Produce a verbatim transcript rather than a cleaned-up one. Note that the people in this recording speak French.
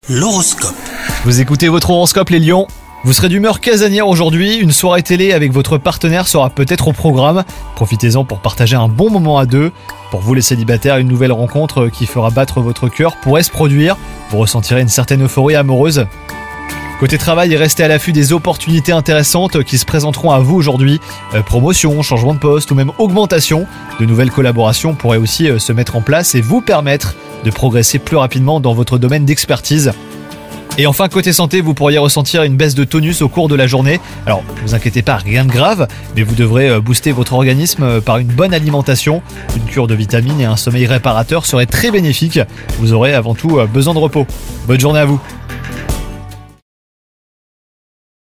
L'horoscope. Vous écoutez votre horoscope les lions. Vous serez d'humeur casanière aujourd'hui, une soirée télé avec votre partenaire sera peut-être au programme. Profitez-en pour partager un bon moment à deux. Pour vous les célibataires, une nouvelle rencontre qui fera battre votre cœur pourrait se produire. Vous ressentirez une certaine euphorie amoureuse. Côté travail, restez à l'affût des opportunités intéressantes qui se présenteront à vous aujourd'hui. Euh, promotion, changement de poste ou même augmentation. De nouvelles collaborations pourraient aussi euh, se mettre en place et vous permettre de progresser plus rapidement dans votre domaine d'expertise. Et enfin, côté santé, vous pourriez ressentir une baisse de tonus au cours de la journée. Alors, ne vous inquiétez pas, rien de grave, mais vous devrez euh, booster votre organisme euh, par une bonne alimentation. Une cure de vitamines et un sommeil réparateur seraient très bénéfiques. Vous aurez avant tout euh, besoin de repos. Bonne journée à vous.